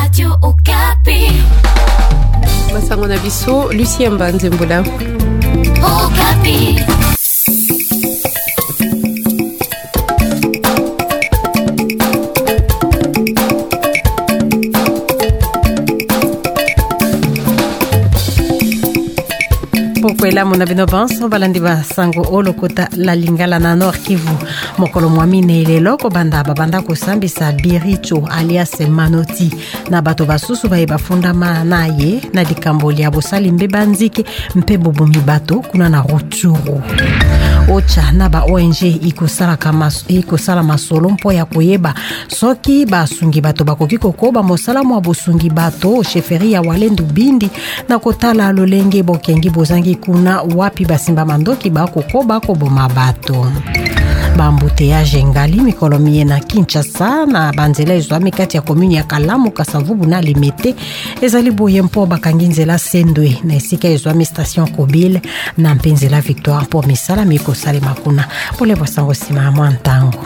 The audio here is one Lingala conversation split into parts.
Radio Okapi. Masango na biso, Lucien Banzembola. Okapi. Pokwela mona bino banso balandi basango olokota la lingala na Nord Kivu mokolo mwamine lelo ko banda kosambisa Biricho alias Manoti na bato basusu baye bafundama naye na likamboli ya bosali mbe banziki mpe bobomi bato kuna na Rutshuru. Ocha na ba ONG ikosala masolo mpo ya koyeba soki basungi bato bakoki kokoba mosala mwa bosungi bato sheferi ya Walendu Bindi na kotala lolenge bokengi bozangi kuna wapi basimba mandoki bakokoba koboma bato. Bambuteyage ngali mikolo miye na Kinshasa na banzela ezwami kati ya komuni ya Kalamu Kasavubu na Limete ezali boye mpo bakangi nzela Sendwe na esika ezwami station Kobile na mpenzela Victoire mpo misala mikosali makuna pole basango sima mwa ntango.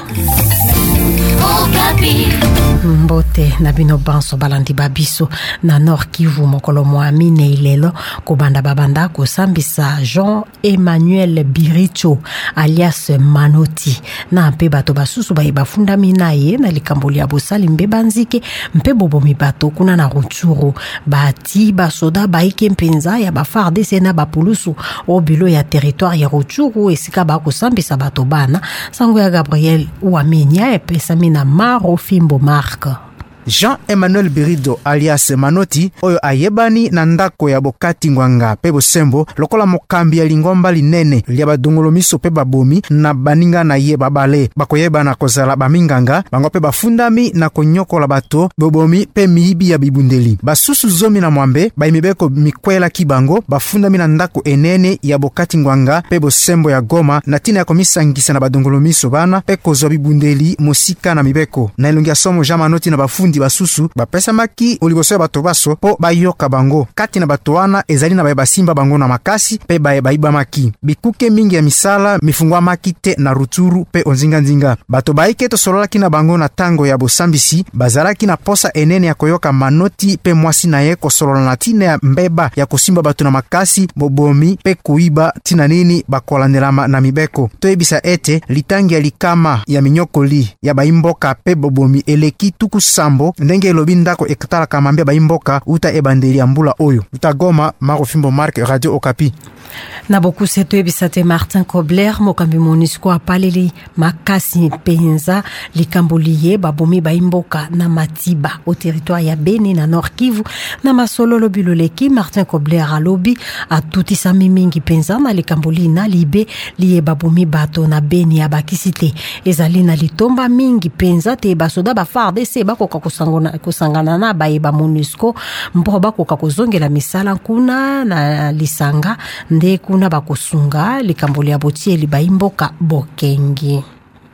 Mbote na bino banso balandi babiso na Nord Kivu mokolo mwamine ilelo kobanda babanda kosambisa Jean-Emmanuel Biricho alias Manoti na mpe bato basusu baye bafundami naye na likamboli ya bosali mbe banzike mpe bobomi bato kuna na Rutshuru bati basoda baike mpenza ya FARDC na bapulusu obilo ya territoire ya Rutshuru esika bakosambisa bato bana sango ya Gabriel Uamenya epesami na Maro Fimbo Mark. Jean-Emmanuel Birido alias Manoti oyo ayebani na ndako ya bokati ngwanga pe bosembo lokola mokambi ya lingomba linene lia badongolo miso pe babomi na baninga na ye babale bakoyeba na kozala baminganga bango pe bafundami na konyokola bato bobomi pe mihibi ya bibundeli basusu zomi na mwambe baimibeko mikwela kibango bafundami na ndako enene ya bokati ngwanga pe bosembo ya Goma na tina ya komisangisa na badongolo miso bana pe kozwa bibundeli mosika na mibeko na ilungi ya somo Jean Manoti na bafundi basusu bapesa maki oliboso ya bato baso po bayoka bango kati na bato wana ezali na baye basimba bango na makasi pe baye baiba maki bikuke mingi ya misala mifungwa maki te na Rutshuru pe onzinga bato baike to sololaki na bango na tango ya bosambisi bazalaki na posa enene ya koyoka Manoti pe mwasi na ye kosolola na tina ya mbeba ya kosimba bato na makasi bobomi pe kuiba tina nini bakolandelama na mibeko toyebisa ete litangi ya likama ya minyokoli ya baimboka pe bobomi eleki tuku sambo ndenge elobi ndako ekatala kamambia baimboka uta ebandeli ya mbula oyo utagoma Maro Fimbo Mark Radio Okapi. Na boku seto ebisate Martin Kobler mokambi MONUSCO apaleli makasi penza likamboliye babomi baimboka na Matiba au territoire ya Beni na Nord Kivu na masololo biloleki Martin Kobler alobi atutisa mingi penza na likamboli na libe liye babomi bato na Beni ya bakisite ezali na litomba mingi penza te basoda ba FARDC bakoka kusangana na baye ba MONUSCO mpo bakoka kozongela misala kuna na lisanga nde kuna bakosunga likamboli ya botieli baimboka bokengi.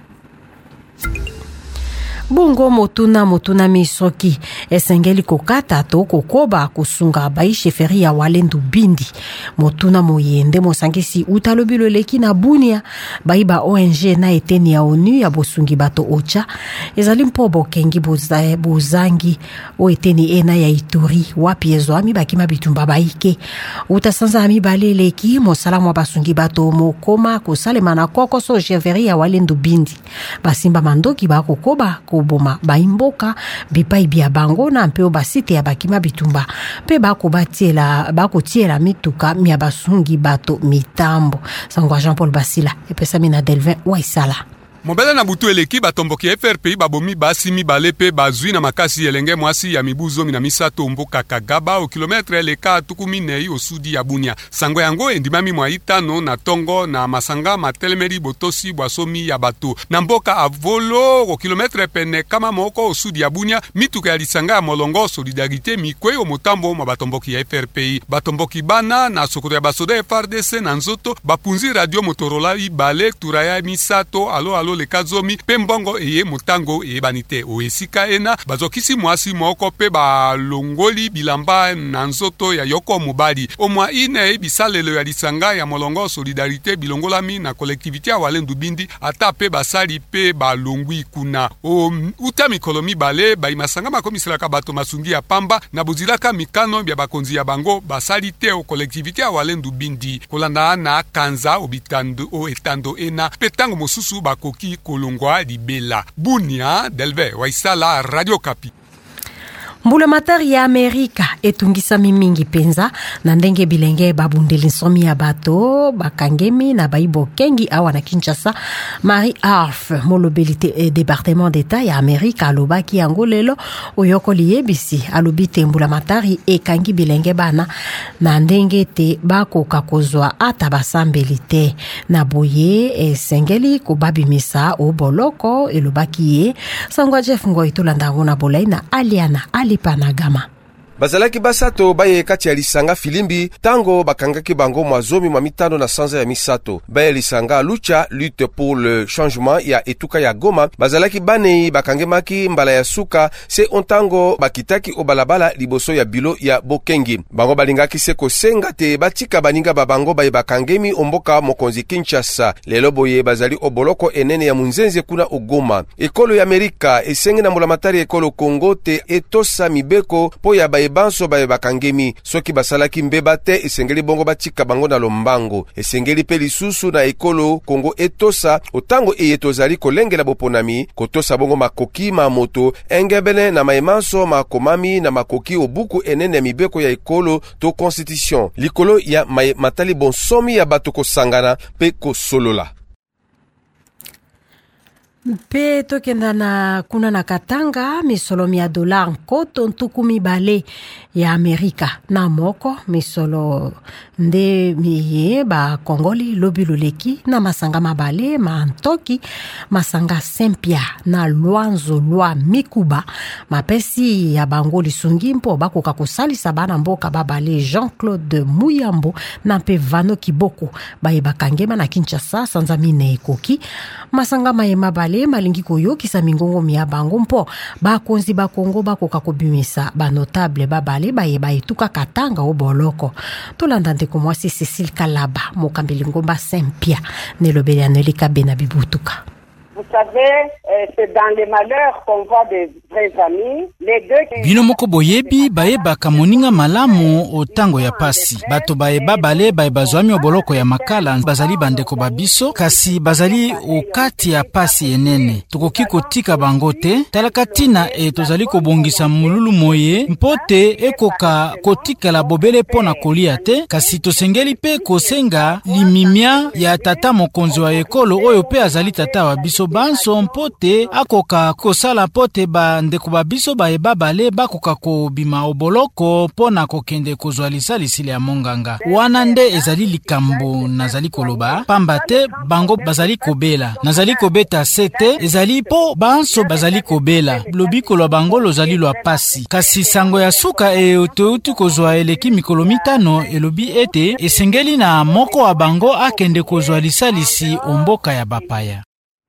Bongo motuna misoki esengeli kokata to kokoba kusunga bai sheferi ya Walendu Bindi motuna moyende mosangisi utalobilo leki na Bunia baiba ONG na eteni ya ONU ya bosungi bato Ocha ezali mpo bokengi bozangi o eteni ena ya Ituri wapi ezwami bakima bitumba baike utasanza ami baleleki mosala mwa basungi bato mokoma kosalema na kokoso sheferi ya Walendu Bindi basimba mandoki bakokoba boma baimboka bipai bia bango na mpeo basite ya bakima bitumba pe bakotiela mituka mia basungi bato mitambo sango Jean Paul Basila epesami na Delvin Waisala. Mobele na butu eleki batomboki FRPI babomi basimi balepe bazui na makasi elenge mwasi ya mibuzo mina misato mboka Kagaba o kilometre eleka tukuminei osudi ya Bunia. Sango yango endimami mwa itano na tongo na masanga matelemeri botosi bwasomi ya bato. Na mboka avolo o kilometre pene kama moko osudi ya Bunia mituka ya lisanga ya molongo solidarite mikwe o motambo mwa batomboki ya FRPI. Batomboki bana na sokoto ya basoda FARDC na nzoto bapunzi radio Motorola ibale turaya misato alo likolo leka zomi pe mbongo eye motango eyebani te. O esika ena bazokisi mwasi moko pe balongoli bilamba na nzoto ya yoko mobali. O mwa ine bisalelo ya lisanga ya molongo solidarité bilongolami na collectivité ya Walendu Bindi ata pe basali pe balongwi kuna. O uta mikolo mibale baimasanga makomiselaka bato masungi ya pamba na bozilaka mikano bya bakonzi ya bango basali te o collectivité ya Walendu Bindi kolanda na kanza obitando o etando ena petango mosusu bakoki kolongwa libela. Bunia Delve Waisala Radio Kapi. Mbulamatari ya Amerika etungisami mingi penza na ndenge bilenge babundeli nsomi ya bato bakangemi na baibo kengi awa na Kinshasa. Marie Arf molobelite département d'état ya Amerika alobaki yango lelo oyoko liyebisi alobite mbulamatari ekangi bilenge bana na ndenge te bakoka kozwa ata basambeli te na boye esengeli kobabimisa oboloko elobaki ye sangwa Jeff Ngoi tolanda na bolai na Aliana Panagama. Bazalaki basato baye kati ya lisanga filimbi tango bakangaki bango mwazomi mwa mitano na sanza ya misato. Baye lisanga lucha lutte pour le changement ya etuka ya Goma. Bazalaki banei bakangemaki mbala ya suka se ontango bakitaki obalabala liboso ya bilo ya Bokengi. Bango balingaki se kosenga te batika baninga babango baye bakangemi omboka mokonzi Kinshasa. Lelo boye bazali oboloko enene ya munzenze kuna Ogoma. Ekolo ya Amerika esengi na mbulamatari ekolo Kongo te etosa mibeko po ya baye banso baye bakangemi soki basalaki mbeba te esengeli bongo batika bango na lombango. Esengeli pe lisusu na ekolo Kongo etosa otango eyetozali kolengela boponami kotosa bongo makoki ma moto engebene na maimanso makomami na makoki obuku enene ya mibeko ya ekolo to constitution likolo ya matali bonsomi ya bato kosangana pe kosolola. Pe tokenda na kuna na Katanga misolo mia $1 nkoto ntuku mibale ya Amerika na moko misolo nde miye ba Kongoli lobiloleki na masanga mabale mantoki masanga sempia na Luanzo lwa Mikuba mapesi ya bangoli sungimpo bakoka kosalisa bana mboka babale Jean-Claude Muyambo na pe Vano Kiboko baye bakangema na Kinshasa sanza mine ekoki masanga mayema bale malingi koyokisa mingongo mia bango mpo bakonzi bakongo bakoka kobimisa banotable babale baye baituka Katanga oboloko tolanda ndeko mwasi Cécile Kalaba mokambeli ngomba Saint-Pierre nelobeli anelika bena bibutuka. Vous savez, c'est dans les malheurs qu'on voit des vrais amis. Les deux bino moko boyebi bayeba kamoninga malamu otango ya pasi. Bato bayeba bale bayebazwami oboloko ya makala bazali bandeko babiso kasi bazali okati ya pasi enene. Tukoki kotika bangote talakatina tozali kobongisa mululu moye mpote ekoka kotika la bobele pona kolia te kasi tosengeli pe kosenga limimia ya tata mokonzi wa ekolo oyo pe azali tata wa biso banso mpote akoka kosala pote ba ndeko babiso bayeba bale bakoka kobima oboloko pona kokende kozwalisa lisili ya monganga. Wana nde ezali likambo nazali koloba pamba te bango bazali kobela nazali kobeta sete ezali po banso bazali kobela lobiko lwa bango lozali lwa pasi kasi sango ya suka oteuti kozwa eleki mikolo mitano elobi ete esengeli na moko wa bango akende kozwalisa lisi omboka ya bapaya.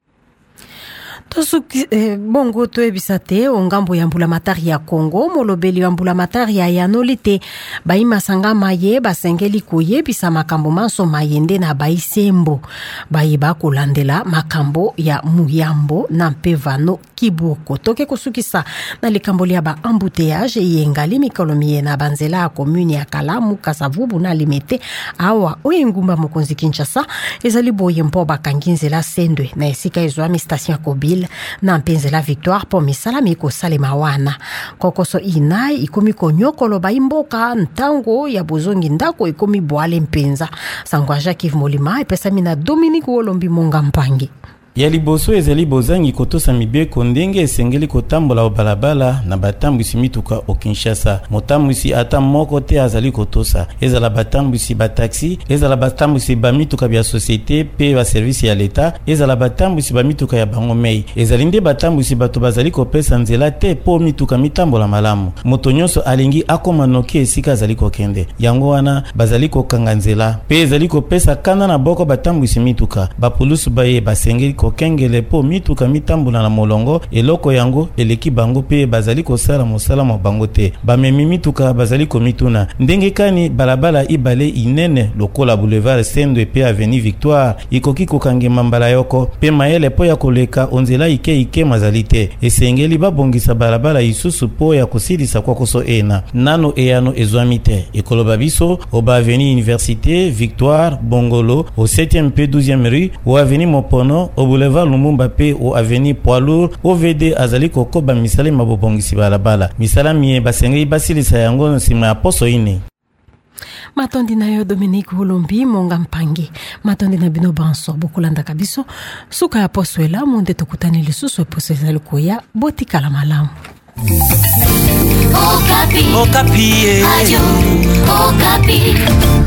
Tosuki bongo to ebisate ongambo ya mbulamatari ya Kongo molobeli wa mbulamatari ya yanolite baima sanga maye basengeli koyebisa makambo manso mayende na baisembo bayiba kolandela makambo ya Muyambo na Mpevano Kiboko toke kosukisa na likambo ya ba embouteillage yengali mikolomiye na banzela ya commune ya Kalamu Kasavubu na Limete awa oyengumba mokonzi Kinshasa ezali boye mpo bakanginzela sendwe na esika ezwami station Kobil na mpenzela Victoire po misala miko salema wana kokoso inai ikomi konyokolo baimboka ntango ya bozongi ndako ikomi boale mpenza sangwa Jacques Molima epesa mina Dominique Wolombi Monga Mpangi. Ya liboso ezali bozangi kotosa mibeko ndenge esengeli kotambola obalabala na batambwisi mituka o Kinshasa. Motambwisi ata moko te azali kotosa. Ezala batambwisi ba taxi, ezala batambwisi ba mituka bya société pe ba service ya leta, ezala batambwisi ba mituka ya bango mei. Ezali nde batambwisi bato bazali kopesa nzela te po mituka mitambola malamu. Moto nyonso alingi akoma noki esika azali kokende. Yango wana bazali kokanga nzela. Pe ezali kopesa kanda na boko batambwisi mituka. Ba police baye basengeli kokengele po mituka mitambula na molongo eloko yango eleki bango pe bazali kosala mosala mo bango te. Bamemi mituka bazali komituna ndenge kani balabala ibale inene lokola boulevard Sendwe pe avenue Victoire ikoki kokangema mbala yoko pe mayele po ya koleka onzela ike mazali te. Esengeli babongisa balabala isusu po ya kosilisa kwa koso ena nano eyano ezwami te. Ekoloba biso oba avenue Université Victoire Bongolo au 7e p 12e rue au avenue Mopono au boulevard Lumumba pe au avenue Poilour au VD azali kokoba misala mabobongisi balabala misala mie basengeli basilisa yango nsima ya poso ine. Matondi na yo Dominique Holombi monga mpangi matondi na bino banso bokulanda kabiso suka ya poswela monde tokutani lisusu poso ezali koya botikala malamu. Okapi. Radio Okapi.